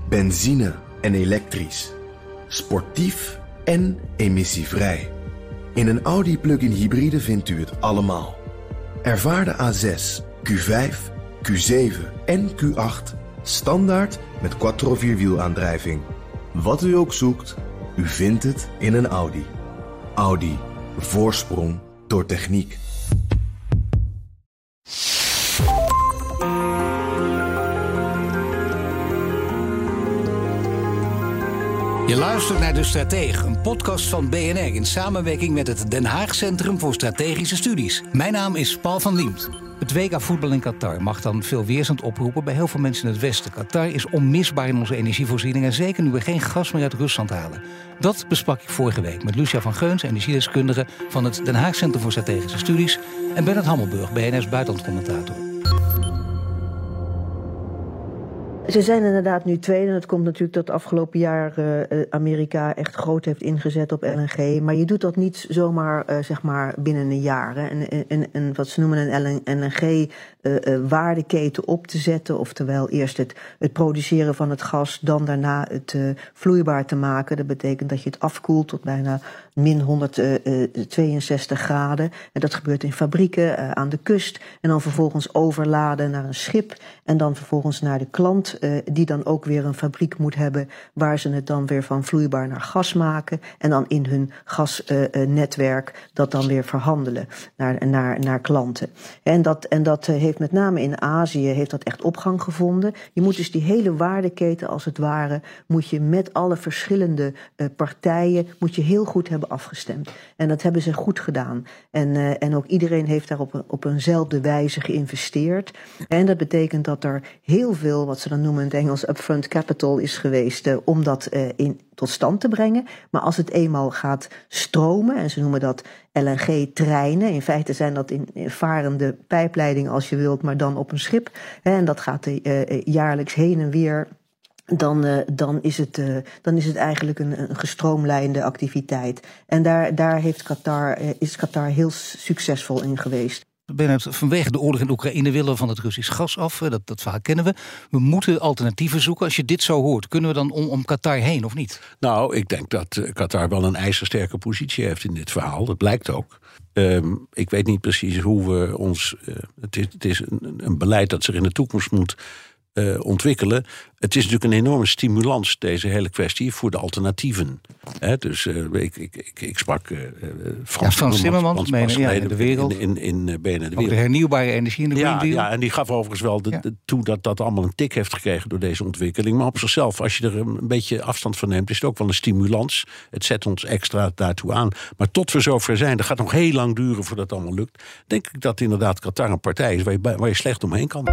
Benzine en elektrisch. Sportief en emissievrij. In een Audi plug-in hybride vindt u het allemaal. Ervaar de A6, Q5, Q7 en Q8 standaard met quattro-vierwielaandrijving. Wat u ook zoekt, u vindt het in een Audi. Audi. Voorsprong door techniek. Je luistert naar De Stratege, een podcast van BNR in samenwerking met het Den Haag Centrum voor Strategische Studies. Mijn naam is Paul van Liemt. Het WK voetbal in Qatar mag dan veel weerstand oproepen bij heel veel mensen in het Westen. Qatar is onmisbaar in onze energievoorziening en zeker nu we geen gas meer uit Rusland halen. Dat besprak ik vorige week met Lucia van Geuns, energiedeskundige van het Den Haag Centrum voor Strategische Studies, en Bernard Hammelburg, BNR's buitenlandcommentator. Ze zijn inderdaad nu tweede. En het komt natuurlijk dat afgelopen jaar Amerika echt groot heeft ingezet op LNG. Maar je doet dat niet zomaar zeg maar binnen een jaar. Hè. En wat ze noemen een LNG-waardeketen op te zetten. Oftewel eerst het produceren van het gas, dan daarna het vloeibaar te maken. Dat betekent dat je het afkoelt tot bijna min 162 graden. En dat gebeurt in fabrieken aan de kust. En dan vervolgens overladen naar een schip. En dan vervolgens naar de klant, die dan ook weer een fabriek moet hebben waar ze het dan weer van vloeibaar naar gas maken. En dan in hun gasnetwerk dat dan weer verhandelen naar klanten. En dat heeft met name in Azië heeft dat echt opgang gevonden. Je moet dus die hele waardeketen als het ware, moet je met alle verschillende partijen, moet je heel goed hebben afgestemd. En dat hebben ze goed gedaan. En ook iedereen heeft daar op eenzelfde wijze geïnvesteerd. En dat betekent dat er heel veel, wat ze dan noemen in het Engels, upfront capital is geweest om dat tot stand te brengen. Maar als het eenmaal gaat stromen, en ze noemen dat LNG-treinen. In feite zijn dat in varende pijpleidingen als je wilt, maar dan op een schip. En dat gaat jaarlijks heen en weer. Dan is het eigenlijk een gestroomlijnde activiteit. En daar is Qatar heel succesvol in geweest. Bernard, vanwege de oorlog in Oekraïne willen we van het Russisch gas af. Dat verhaal kennen we. We moeten alternatieven zoeken. Als je dit zo hoort, kunnen we dan om Qatar heen of niet? Nou, ik denk dat Qatar wel een ijzersterke positie heeft in dit verhaal. Dat blijkt ook. Ik weet niet precies hoe we ons... Het is een beleid dat zich in de toekomst moet ontwikkelen. Het is natuurlijk een enorme stimulans, deze hele kwestie, voor de alternatieven. Dus ik sprak Frans Timmermans, de wereld. In BNR de Over wereld. de hernieuwbare energie in de Green Deal. Ja, en die gaf overigens wel toe dat allemaal een tik heeft gekregen door deze ontwikkeling. Maar op zichzelf, als je er een beetje afstand van neemt, is het ook wel een stimulans. Het zet ons extra daartoe aan. Maar tot we zover zijn, dat gaat nog heel lang duren voordat het allemaal lukt, denk ik dat inderdaad Qatar een partij is waar je slecht omheen kan.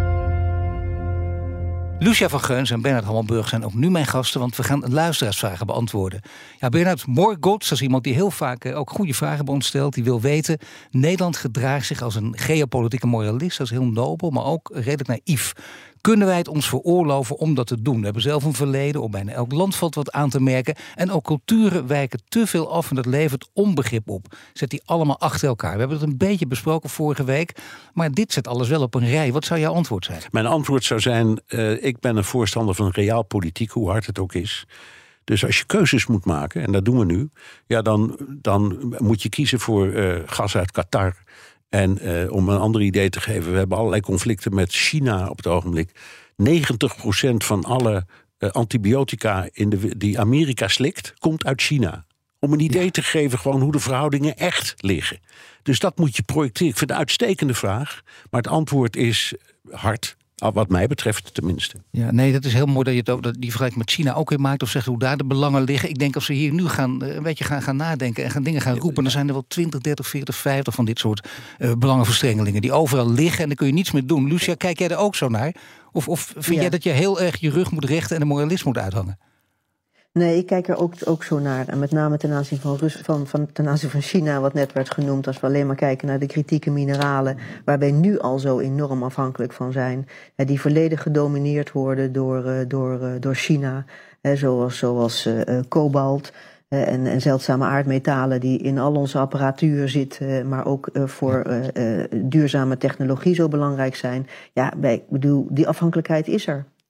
Lucia van Geuns en Bernard Hammelburg zijn ook nu mijn gasten, want we gaan luisteraarsvragen beantwoorden. Ja, Bernard Morgots, dat is iemand die heel vaak ook goede vragen bij ons stelt. Die wil weten, Nederland gedraagt zich als een geopolitieke moralist. Dat is heel nobel, maar ook redelijk naïef. Kunnen wij het ons veroorloven om dat te doen? We hebben zelf een verleden, op bijna elk land valt wat aan te merken. En ook culturen wijken te veel af en dat levert onbegrip op. Zet die allemaal achter elkaar. We hebben het een beetje besproken vorige week, maar dit zet alles wel op een rij. Wat zou jouw antwoord zijn? Mijn antwoord zou zijn, ik ben een voorstander van realpolitiek, hoe hard het ook is. Dus als je keuzes moet maken, en dat doen we nu, ja, dan moet je kiezen voor gas uit Qatar. En om een ander idee te geven, we hebben allerlei conflicten met China op het ogenblik. 90% van alle antibiotica die Amerika slikt, komt uit China. Om een idee te geven gewoon hoe de verhoudingen echt liggen. Dus dat moet je projecteren. Ik vind het een uitstekende vraag, maar het antwoord is hard. Wat mij betreft tenminste. Ja, nee, dat is heel mooi dat je het ook, die vergelijking met China ook weer maakt, of zegt hoe daar de belangen liggen. Ik denk als we hier nu een beetje gaan nadenken en dingen gaan roepen, dan zijn er wel 20, 30, 40, 50 van dit soort belangenverstrengelingen die overal liggen en daar kun je niets meer doen. Lucia, kijk jij er ook zo naar? Of vind jij dat je heel erg je rug moet rechten en de moralisme moet uithangen? Nee, ik kijk er ook zo naar. En met name ten aanzien ten aanzien van China, wat net werd genoemd, als we alleen maar kijken naar de kritieke mineralen, waar wij nu al zo enorm afhankelijk van zijn, die volledig gedomineerd worden door China, zoals kobalt. En zeldzame aardmetalen die in al onze apparatuur zitten, maar ook voor duurzame technologie zo belangrijk zijn. Ja, die afhankelijkheid is er.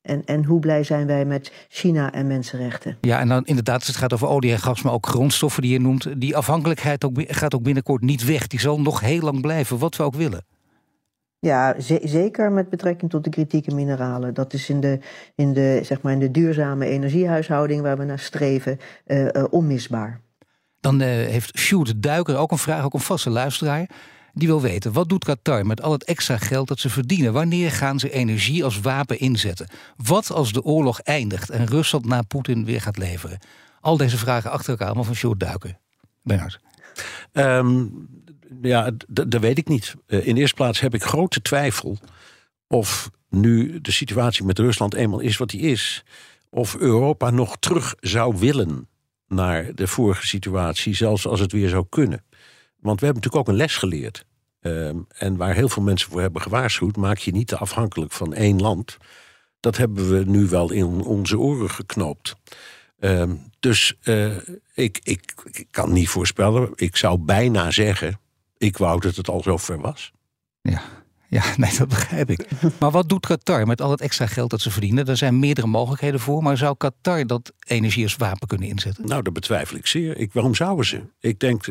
En hoe blij zijn wij met China en mensenrechten? Ja, en dan inderdaad, het gaat over olie en gas, maar ook grondstoffen die je noemt. Die afhankelijkheid gaat ook binnenkort niet weg. Die zal nog heel lang blijven, wat we ook willen. Ja, zeker met betrekking tot de kritieke mineralen. Dat is in de duurzame energiehuishouding waar we naar streven onmisbaar. Dan heeft Sjoerd Duiker ook een vraag, ook een vaste luisteraar. Die wil weten, wat doet Qatar met al het extra geld dat ze verdienen? Wanneer gaan ze energie als wapen inzetten? Wat als de oorlog eindigt en Rusland na Poetin weer gaat leveren? Al deze vragen achter elkaar, allemaal van Sjoerd Duiker. Bernard. Dat weet ik niet. In de eerste plaats heb ik grote twijfel of nu de situatie met Rusland eenmaal is wat die is, of Europa nog terug zou willen naar de vorige situatie, zelfs als het weer zou kunnen. Want we hebben natuurlijk ook een les geleerd. En waar heel veel mensen voor hebben gewaarschuwd, maak je niet te afhankelijk van één land. Dat hebben we nu wel in onze oren geknoopt. Dus ik kan niet voorspellen. Ik zou bijna zeggen, ik wou dat het al zover was. Ja, nee, dat begrijp ik. Maar wat doet Qatar met al het extra geld dat ze verdienen? Er zijn meerdere mogelijkheden voor. Maar zou Qatar dat energie als wapen kunnen inzetten? Nou, dat betwijfel ik zeer. Waarom zouden ze? Ik denk,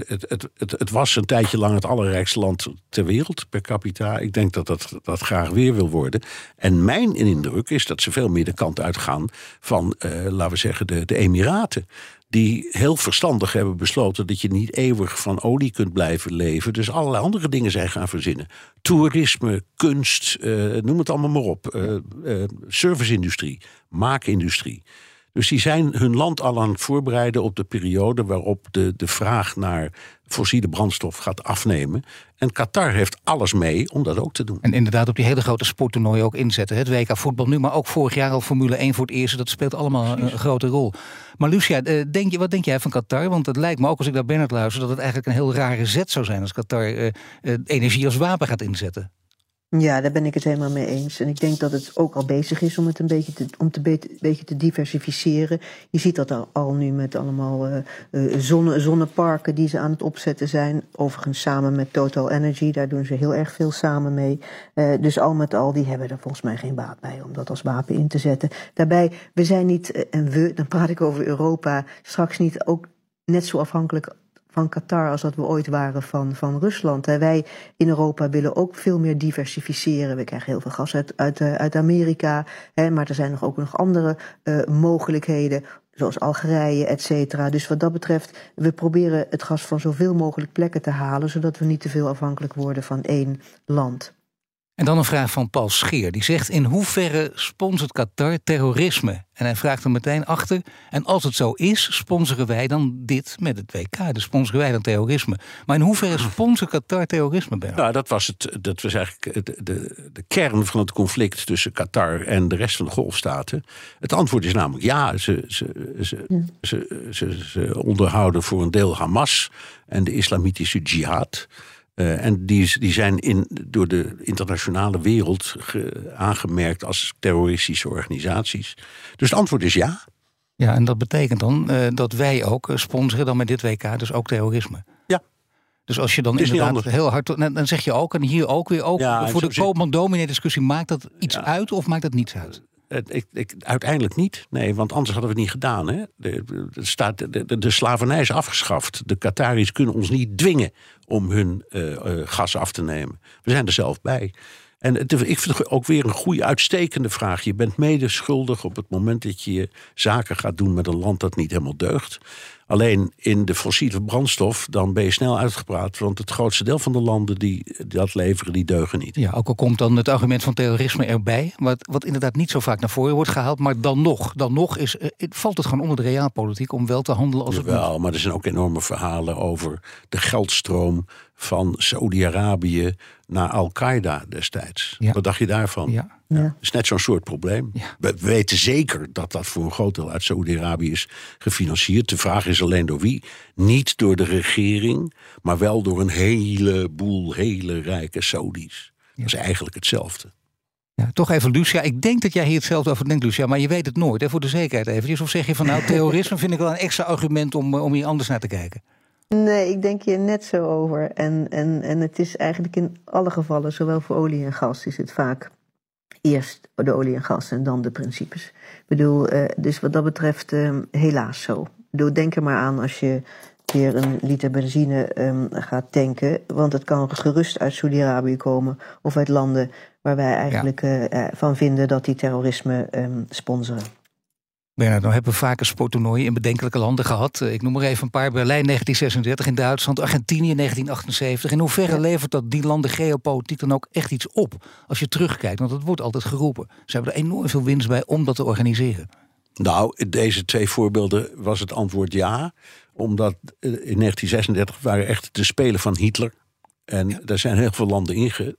het was een tijdje lang het allerrijkste land ter wereld per capita. Ik denk dat graag weer wil worden. En mijn indruk is dat ze veel meer de kant uitgaan van, laten we zeggen, de Emiraten. Die heel verstandig hebben besloten dat je niet eeuwig van olie kunt blijven leven. Dus allerlei andere dingen zijn gaan verzinnen. Toerisme, kunst, noem het allemaal maar op. Serviceindustrie, maakindustrie. Dus die zijn hun land al aan het voorbereiden op de periode waarop de vraag naar fossiele brandstof gaat afnemen. En Qatar heeft alles mee om dat ook te doen. En inderdaad op die hele grote sporttoernooien ook inzetten. Het WK voetbal nu, maar ook vorig jaar al Formule 1 voor het eerst. Dat speelt allemaal een grote rol. Maar Lucia, wat denk jij van Qatar? Want het lijkt me ook, als ik naar Bernard luister, dat het eigenlijk een heel rare zet zou zijn als Qatar energie als wapen gaat inzetten. Ja, daar ben ik het helemaal mee eens. En ik denk dat het ook al bezig is om het een beetje te diversificeren. Je ziet dat al nu met allemaal zonneparken die ze aan het opzetten zijn. Overigens samen met Total Energy, daar doen ze heel erg veel samen mee. Dus al met al, die hebben er volgens mij geen baat bij om dat als wapen in te zetten. Daarbij, we zijn niet, dan praat ik over Europa, straks niet ook net zo afhankelijk van Qatar als dat we ooit waren van Rusland. Wij in Europa willen ook veel meer diversificeren. We krijgen heel veel gas uit Amerika. Maar er zijn ook nog andere mogelijkheden, zoals Algerije, et cetera. Dus wat dat betreft, we proberen het gas van zoveel mogelijk plekken te halen, zodat we niet te veel afhankelijk worden van één land. En dan een vraag van Paul Scheer. Die zegt, in hoeverre sponsort Qatar terrorisme? En hij vraagt er meteen achter, en als het zo is, sponsoren wij dan dit met het WK? Dus sponsoren wij dan terrorisme? Maar in hoeverre sponsort Qatar terrorisme, Bernard? Nou, dat was eigenlijk de kern van het conflict tussen Qatar en de rest van de Golfstaten. Het antwoord is namelijk ja, ze onderhouden voor een deel Hamas en de islamitische jihad. En die zijn door de internationale wereld aangemerkt als terroristische organisaties. Dus het antwoord is ja. Ja, en dat betekent dan dat wij ook sponsoren dan met dit WK dus ook terrorisme. Ja. Dus als je dan inderdaad heel hard, dan zeg je ook, en hier ook weer ook, ja, voor de Koopman-dominee discussie, maakt dat iets uit of maakt dat niets uit? Uiteindelijk niet. Nee, want anders hadden we het niet gedaan. Hè? De slavernij is afgeschaft. De Qataris kunnen ons niet dwingen om hun gas af te nemen. We zijn er zelf bij. En ik vind het ook weer een goede, uitstekende vraag. Je bent mede schuldig op het moment dat je zaken gaat doen met een land dat niet helemaal deugt. Alleen in de fossiele brandstof, dan ben je snel uitgepraat. Want het grootste deel van de landen die dat leveren, die deugen niet. Ja, ook al komt dan het argument van terrorisme erbij. Wat inderdaad niet zo vaak naar voren wordt gehaald. Maar dan nog valt het gewoon onder de realpolitiek om wel te handelen als het moet. Wel, maar er zijn ook enorme verhalen over de geldstroom van Saudi-Arabië naar Al-Qaeda destijds. Ja. Wat dacht je daarvan? Ja. Dat is net zo'n soort probleem. Ja. We weten zeker dat voor een groot deel uit Saudi-Arabië is gefinancierd. De vraag is alleen door wie. Niet door de regering, maar wel door een heleboel hele rijke Saudis. Ja. Dat is eigenlijk hetzelfde. Ja, toch even, Lucia. Ik denk dat jij hier hetzelfde over denkt, Lucia. Maar je weet het nooit, hè, voor de zekerheid eventjes. Of zeg je van nou, terrorisme vind ik wel een extra argument om hier anders naar te kijken? Nee, ik denk hier net zo over. En het is eigenlijk in alle gevallen, zowel voor olie en gas, is het vaak Eerst de olie en gas en dan de principes. Ik bedoel, dus wat dat betreft helaas zo. Ik bedoel, denk er maar aan als je weer een liter benzine gaat tanken. Want het kan gerust uit Saudi-Arabië komen of uit landen waar wij eigenlijk van vinden dat die terrorisme sponsoren. Bernard, nou hebben we vaker sporttoernooien in bedenkelijke landen gehad. Ik noem maar even een paar. Berlijn 1936 in Duitsland, Argentinië 1978. In hoeverre levert dat die landen geopolitiek dan ook echt iets op? Als je terugkijkt, want dat wordt altijd geroepen. Ze hebben er enorm veel winst bij om dat te organiseren. Nou, in deze 2 voorbeelden was het antwoord ja. Omdat in 1936 waren echt de Spelen van Hitler. En daar zijn heel veel landen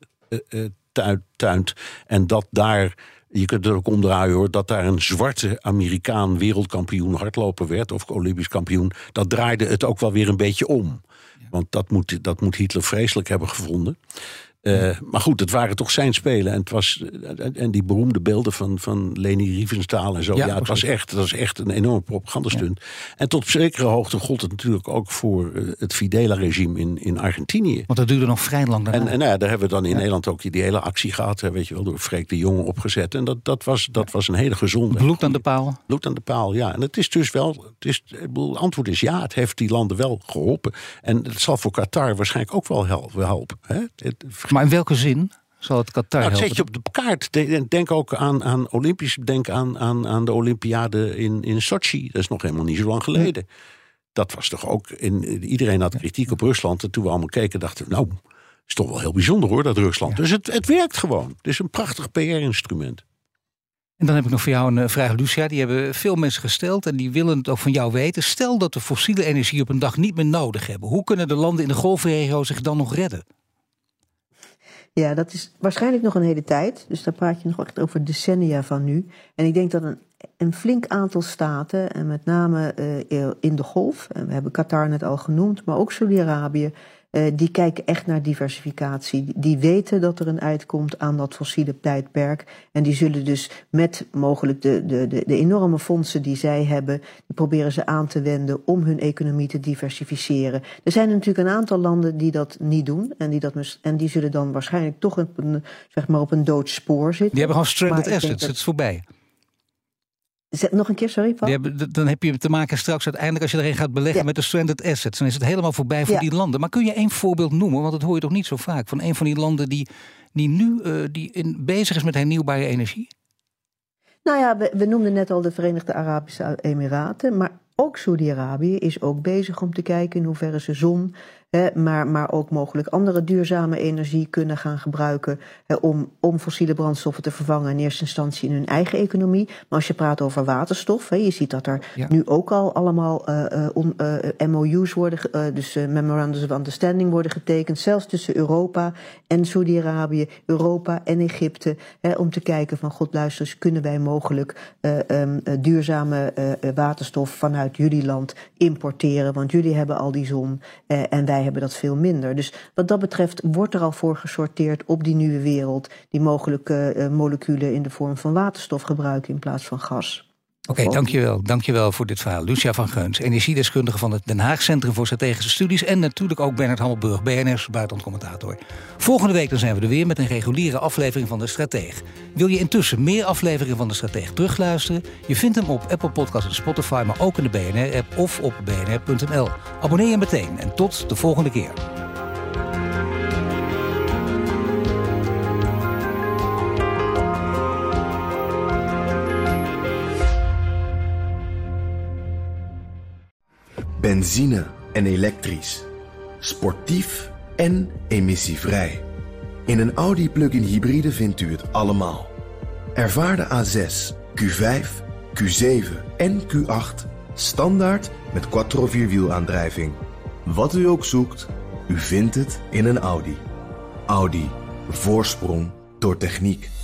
ingetuind. En dat daar, je kunt er ook omdraaien hoor, dat daar een zwarte Amerikaan wereldkampioen hardlopen werd, of Olympisch kampioen, dat draaide het ook wel weer een beetje om. Ja. Want dat moet Hitler vreselijk hebben gevonden. Maar goed, het waren toch zijn Spelen. En die beroemde beelden van Leni Riefenstahl en zo. Ja, het was echt een enorme propagandastunt. Ja. En tot op zekere hoogte gold het natuurlijk ook voor het Fidela-regime in Argentinië. Want dat duurde nog vrij lang daarna. En daar hebben we dan in Nederland ook die hele actie gehad. Weet je wel, door Freek de Jonge opgezet. En dat was een hele gezonde. Bloed aan de paal. Bloed aan de paal, ja. En het is dus wel, het antwoord is ja, het heeft die landen wel geholpen. En het zal voor Qatar waarschijnlijk ook wel helpen. Hè? Maar in welke zin zal het Qatar helpen? Dat zet je op de kaart. Denk ook aan Olympisch. Denk aan de Olympiade in Sochi. Dat is nog helemaal niet zo lang geleden. Ja. Dat was toch ook... Iedereen had kritiek op Rusland. En toen we allemaal keken dachten we... nou, is toch wel heel bijzonder hoor, dat Rusland. Ja. Dus het werkt gewoon. Het is een prachtig PR-instrument. En dan heb ik nog voor jou een vraag, Lucia. Die hebben veel mensen gesteld en die willen het ook van jou weten. Stel dat we fossiele energie op een dag niet meer nodig hebben. Hoe kunnen de landen in de golfregio zich dan nog redden? Ja, dat is waarschijnlijk nog een hele tijd. Dus daar praat je nog echt over decennia van nu. En ik denk dat een flink aantal staten, en met name in de golf, en we hebben Qatar net al genoemd, maar ook Saudi-Arabië, die kijken echt naar diversificatie. Die weten dat er een uitkomt aan dat fossiele tijdperk. En die zullen dus met mogelijk de enorme fondsen die zij hebben, die proberen ze aan te wenden om hun economie te diversificeren. Er zijn natuurlijk een aantal landen die dat niet doen. En die zullen dan waarschijnlijk toch op een dood spoor zitten. Die hebben gewoon stranded assets, het is voorbij. Nog een keer, sorry Paul? Dan heb je te maken straks uiteindelijk als je erin gaat beleggen met de stranded assets. Dan is het helemaal voorbij voor die landen. Maar kun je één voorbeeld noemen, want dat hoor je toch niet zo vaak, van een van die landen die nu bezig is met hernieuwbare energie? Nou ja, we noemden net al de Verenigde Arabische Emiraten, maar ook Saudi-Arabië is ook bezig om te kijken in hoeverre ze zon, maar ook mogelijk andere duurzame energie kunnen gaan gebruiken om fossiele brandstoffen te vervangen in eerste instantie in hun eigen economie. Maar als je praat over waterstof, je ziet dat er nu ook al allemaal MOU's worden, dus Memorandums of Understanding worden getekend, zelfs tussen Europa en Saudi-Arabië, Europa en Egypte, om te kijken van god luister eens, kunnen wij mogelijk duurzame waterstof vanuit jullie land importeren, want jullie hebben al die zon en wij hebben dat veel minder. Dus wat dat betreft wordt er al voor gesorteerd op die nieuwe wereld die mogelijke moleculen in de vorm van waterstof gebruiken in plaats van gas. Oké, dankjewel voor dit verhaal. Lucia van Geuns, energiedeskundige van het Den Haag Centrum voor Strategische Studies en natuurlijk ook Bernard Hammelburg, BNR's buitenlandcommentator. Volgende week dan zijn we er weer met een reguliere aflevering van De Strateeg. Wil je intussen meer afleveringen van De Strateeg terugluisteren? Je vindt hem op Apple Podcasts en Spotify, maar ook in de BNR-app of op bnr.nl. Abonneer je meteen en tot de volgende keer. Benzine en elektrisch. Sportief en emissievrij. In een Audi plug-in hybride vindt u het allemaal. Ervaar de A6, Q5, Q7 en Q8 standaard met quattro-vierwielaandrijving. Wat u ook zoekt, u vindt het in een Audi. Audi. Voorsprong door techniek.